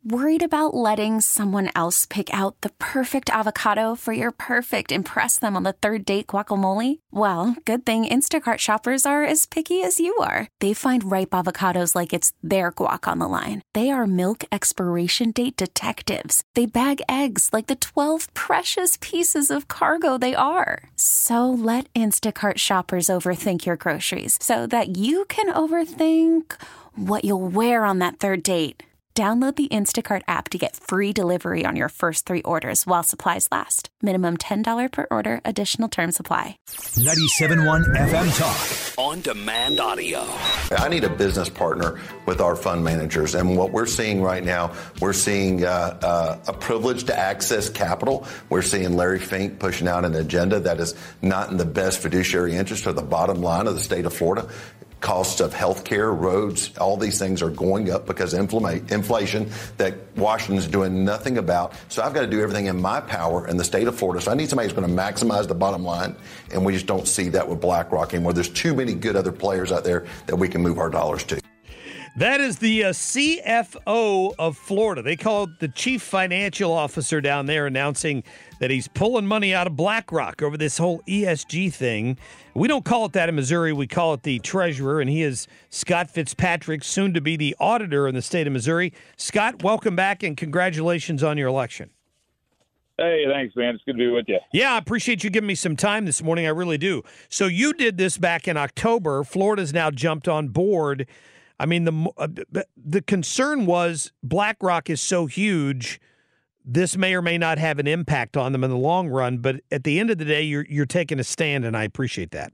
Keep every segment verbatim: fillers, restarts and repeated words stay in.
Worried about letting someone else pick out the perfect avocado for your perfect impress them on the third date guacamole? Well, good thing Instacart shoppers are as picky as you are. They find ripe avocados like it's their guac on the line. They are milk expiration date detectives. They bag eggs like the twelve precious pieces of cargo they are. So let Instacart shoppers overthink your groceries so that you can overthink what you'll wear on that third date. Download the Instacart app to get free delivery on your first three orders while supplies last. Minimum ten dollars per order. Additional terms apply. ninety-seven point one F M Talk. On demand audio. I need a business partner with our fund managers. And what we're seeing right now, we're seeing uh, uh, a privilege to access capital. We're seeing Larry Fink pushing out an agenda that is not in the best fiduciary interest or the bottom line of the state of Florida. Costs of health care, roads, all these things are going up because of inflama- inflation that Washington's doing nothing about. So I've got to do everything in my power in the state of Florida. So I need somebody who's going to maximize the bottom line, and we just don't see that with BlackRock anymore. There's too many good other players out there that we can move our dollars to. That is the uh, C F O of Florida. They call it the chief financial officer down there, announcing that he's pulling money out of BlackRock over this whole E S G thing. We don't call it that in Missouri. We call it the treasurer, and he is Scott Fitzpatrick, soon to be the auditor in the state of Missouri. Scott, welcome back, and congratulations on your election. Hey, thanks, man. It's good to be with you. Yeah, I appreciate you giving me some time this morning. I really do. So you did this back in October. Florida's now jumped on board. I mean, the uh, the concern was BlackRock is so huge, this may or may not have an impact on them in the long run. But at the end of the day, you're you're taking a stand, and I appreciate that.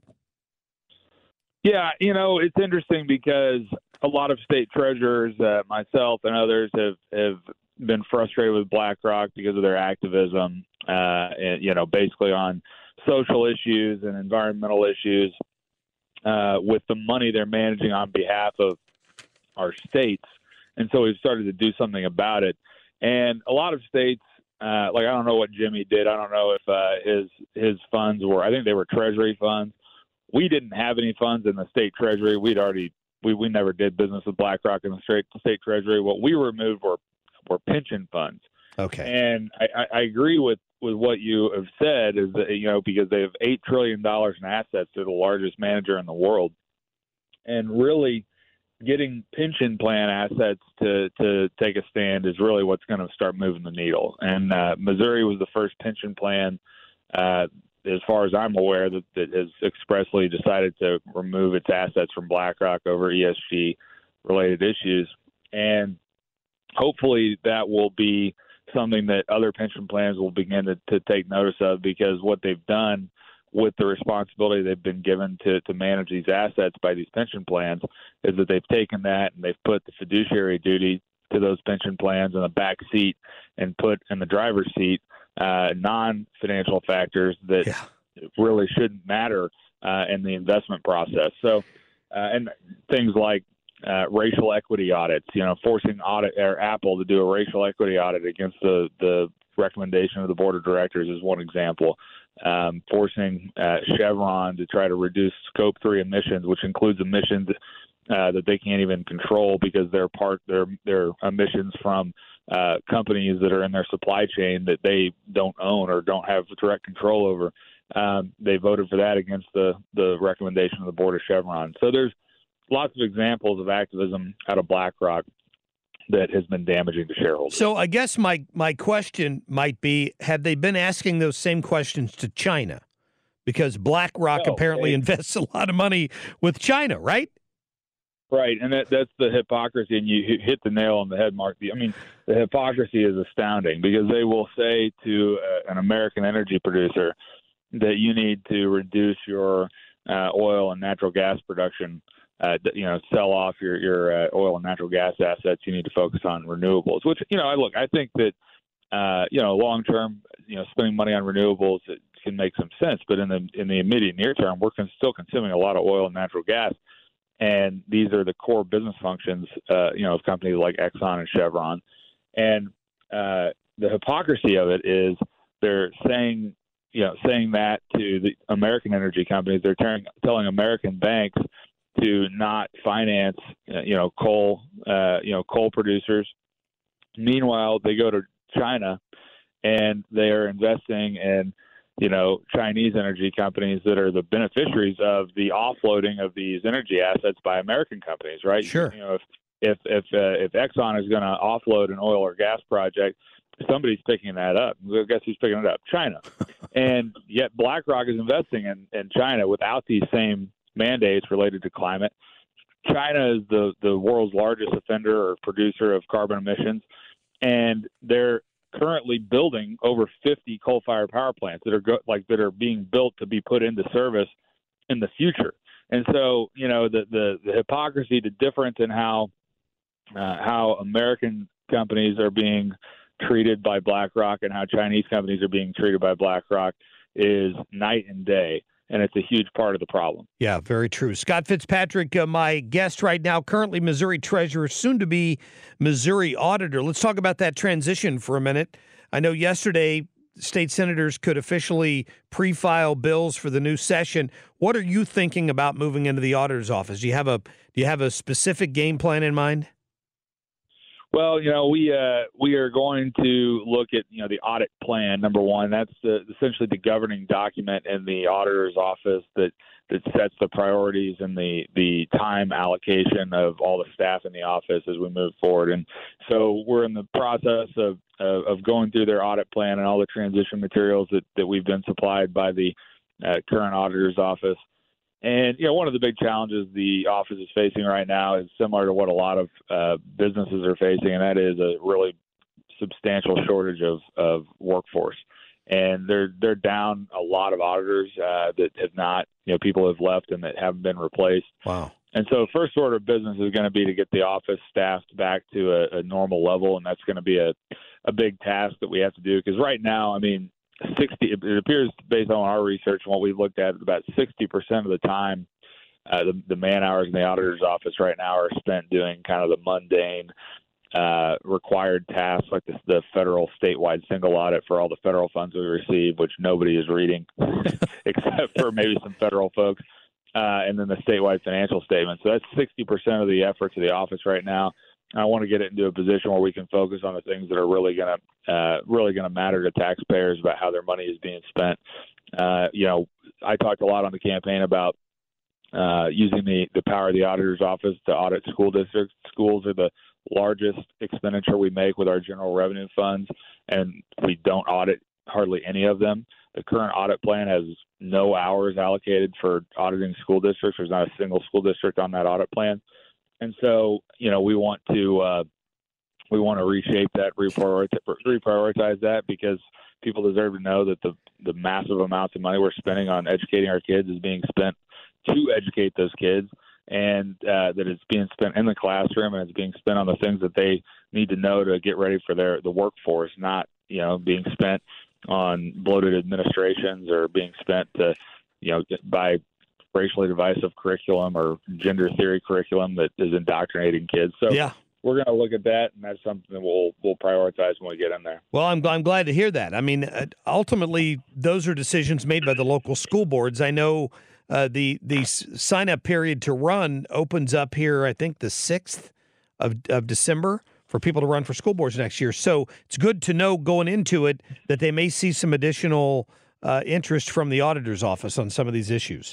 Yeah, you know, it's interesting because a lot of state treasurers, uh, myself and others, have, have been frustrated with BlackRock because of their activism, uh, and, you know, basically on social issues and environmental issues uh, with the money they're managing on behalf of our states. And so we've started to do something about it. And a lot of states, uh, like I don't know what Jimmy did. I don't know if uh, his his funds were, I think they were treasury funds. We didn't have any funds in the state treasury. We'd already, we, we never did business with BlackRock in the state, state treasury. What we removed were, were pension funds. Okay. And I, I agree with, with what you have said is that, you know, because they have eight trillion dollars in assets. They're the largest manager in the world. And really, getting pension plan assets to, to take a stand is really what's going to start moving the needle. And uh, Missouri was the first pension plan, uh, as far as I'm aware, that, that has expressly decided to remove its assets from BlackRock over E S G-related issues. And hopefully that will be something that other pension plans will begin to, to take notice of, because what they've done with the responsibility they've been given to, to manage these assets by these pension plans is that they've taken that and they've put the fiduciary duty to those pension plans in the back seat and put in the driver's seat uh, non-financial factors that yeah. really shouldn't matter uh, in the investment process. So, uh, and things like uh, racial equity audits, you know, forcing audit or Apple to do a racial equity audit against the, the recommendation of the board of directors is one example. Um, forcing uh, Chevron to try to reduce scope three emissions, which includes emissions uh, that they can't even control because they're part they're, they're emissions from uh, companies that are in their supply chain that they don't own or don't have direct control over. Um, they voted for that against the, the recommendation of the board of Chevron. So there's lots of examples of activism out of BlackRock that has been damaging to shareholders. So I guess my, my question might be, have they been asking those same questions to China? Because BlackRock no, apparently they, invests a lot of money with China, right? Right, and that, that's the hypocrisy, and you hit the nail on the head, Mark. I mean, the hypocrisy is astounding because they will say to uh, an American energy producer that you need to reduce your uh, oil and natural gas production. Uh, you know, sell off your, your uh, oil and natural gas assets. You need to focus on renewables, which, you know, I look, I think that, uh, you know, long term, you know, spending money on renewables, it can make some sense. But in the in the immediate near term, we're con- still consuming a lot of oil and natural gas. And these are the core business functions, uh, you know, of companies like Exxon and Chevron. And uh, the hypocrisy of it is they're saying, you know, saying that to the American energy companies. They're telling, telling American banks to not finance, uh, you know, coal, uh, you know, coal producers Meanwhile, they go to China and they are investing in, you know, Chinese energy companies that are the beneficiaries of the offloading of these energy assets by American companies, right? Sure. You know, if if if uh, if Exxon is going to offload an oil or gas project, somebody's picking that up. Guess who's picking it up? China. And yet BlackRock is investing in, in China without these same mandates related to climate. China is the, the world's largest offender or producer of carbon emissions, and they're currently building over fifty coal-fired power plants that are go, like that are being built to be put into service in the future. And so, you know, the the, the hypocrisy, the difference in how uh, how American companies are being treated by BlackRock and how Chinese companies are being treated by BlackRock is night and day. And it's a huge part of the problem. Yeah, very true. Scott Fitzpatrick, uh, my guest right now, currently Missouri Treasurer, soon to be Missouri Auditor. Let's talk about that transition for a minute. I know yesterday state senators could officially pre-file bills for the new session. What are you thinking about moving into the auditor's office? Do you have a do you have a specific game plan in mind? Well, you know, we uh, we are going to look at, you know, the audit plan, number one. That's the, essentially the governing document in the auditor's office that, that sets the priorities and the, the time allocation of all the staff in the office as we move forward. And so we're in the process of, of, of going through their audit plan and all the transition materials that, that we've been supplied by the uh, current auditor's office. And, you know, one of the big challenges the office is facing right now is similar to what a lot of uh, businesses are facing, and that is a really substantial shortage of, of workforce. And they're they're down a lot of auditors uh, that have not, you know, people have left and that haven't been replaced. Wow. And so first order of business is going to be to get the office staffed back to a, a normal level, and that's going to be a, a big task that we have to do. Because right now, I mean, sixty it appears based on our research and what we've looked at, about sixty percent of the time uh, the, the man hours in the auditor's office right now are spent doing kind of the mundane uh, required tasks like the, the federal statewide single audit for all the federal funds we receive, which nobody is reading except for maybe some federal folks, uh, and then the statewide financial statement. So that's sixty percent of the efforts of the office right now. I want to get it into a position where we can focus on the things that are really going to uh, really going to matter to taxpayers about how their money is being spent. Uh, you know, I talked a lot on the campaign about uh, using the, the power of the auditor's office to audit school districts. Schools are the largest expenditure we make with our general revenue funds, and we don't audit hardly any of them. The current audit plan has no hours allocated for auditing school districts. There's not a single school district on that audit plan. And so, you know, we want to uh, we want to reshape that, reprioritize, reprioritize that, because people deserve to know that the, the massive amounts of money we're spending on educating our kids is being spent to educate those kids, and uh, that it's being spent in the classroom and it's being spent on the things that they need to know to get ready for their the workforce, not, you know, being spent on bloated administrations or being spent to, you know, by racially divisive curriculum or gender theory curriculum that is indoctrinating kids. So yeah. We're going to look at that, and that's something that we'll we'll prioritize when we get in there. Well, I'm I'm glad to hear that. I mean, uh, ultimately, those are decisions made by the local school boards. I know uh, the the sign up period to run opens up here, I think, the sixth of of December for people to run for school boards next year. So it's good to know going into it that they may see some additional uh, interest from the auditor's office on some of these issues.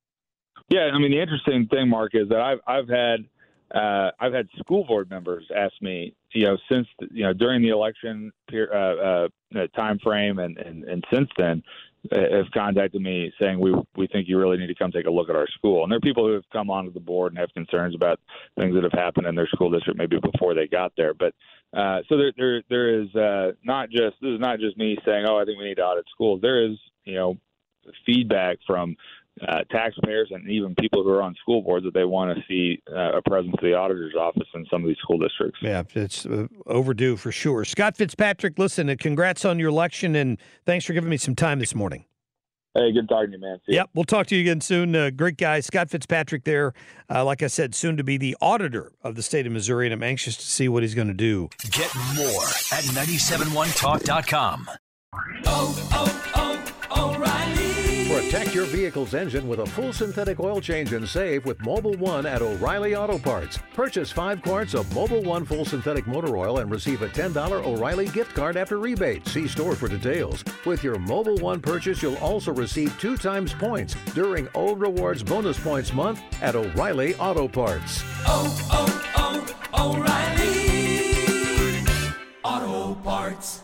Yeah, I mean, the interesting thing, Mark, is that I've I've had uh, I've had school board members ask me, you know, since you know during the election per, uh, uh, time frame and, and, and since then, uh, have contacted me saying we we think you really need to come take a look at our school. And there are people who have come onto the board and have concerns about things that have happened in their school district maybe before they got there. But uh, so there there there is uh, not just this is not just me saying, oh, I think we need to audit schools. There is, you know, feedback from Uh, taxpayers and even people who are on school boards that they want to see uh, a presence of the auditor's office in some of these school districts. Yeah, it's uh, overdue for sure. Scott Fitzpatrick, listen, uh, congrats on your election, and thanks for giving me some time this morning. Hey, good talking to you, man. See yep, we'll talk to you again soon. Uh, great guy, Scott Fitzpatrick there. Uh, like I said, soon to be the auditor of the state of Missouri, and I'm anxious to see what he's going to do. Get more at nine seven one talk dot com. Oh, oh, oh, O'Reilly. Protect your vehicle's engine with a full synthetic oil change and save with Mobil one at O'Reilly Auto Parts. Purchase five quarts of Mobil one full synthetic motor oil and receive a ten dollars O'Reilly gift card after rebate. See store for details. With your Mobil one purchase, you'll also receive two times points during O Rewards Bonus Points Month at O'Reilly Auto Parts. Oh, oh, oh, O'Reilly Auto Parts.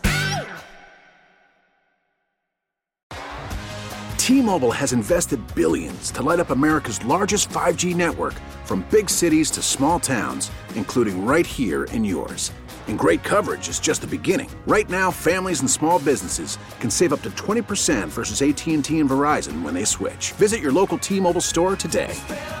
T-Mobile has invested billions to light up America's largest five G network, from big cities to small towns, including right here in yours. And great coverage is just the beginning. Right now, families and small businesses can save up to twenty percent versus A T and T and Verizon when they switch. Visit your local T-Mobile store today.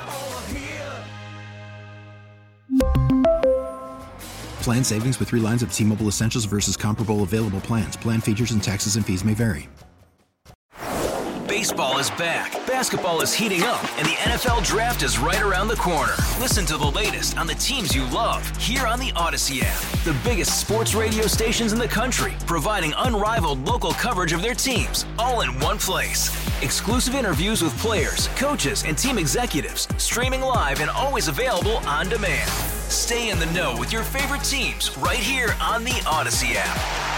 Plan savings with three lines of T-Mobile Essentials versus comparable available plans. Plan features and taxes and fees may vary. Baseball is back, basketball is heating up, and the N F L Draft is right around the corner. Listen to the latest on the teams you love here on the Odyssey app. The biggest sports radio stations in the country, providing unrivaled local coverage of their teams, all in one place. Exclusive interviews with players, coaches, and team executives, streaming live and always available on demand. Stay in the know with your favorite teams right here on the Odyssey app.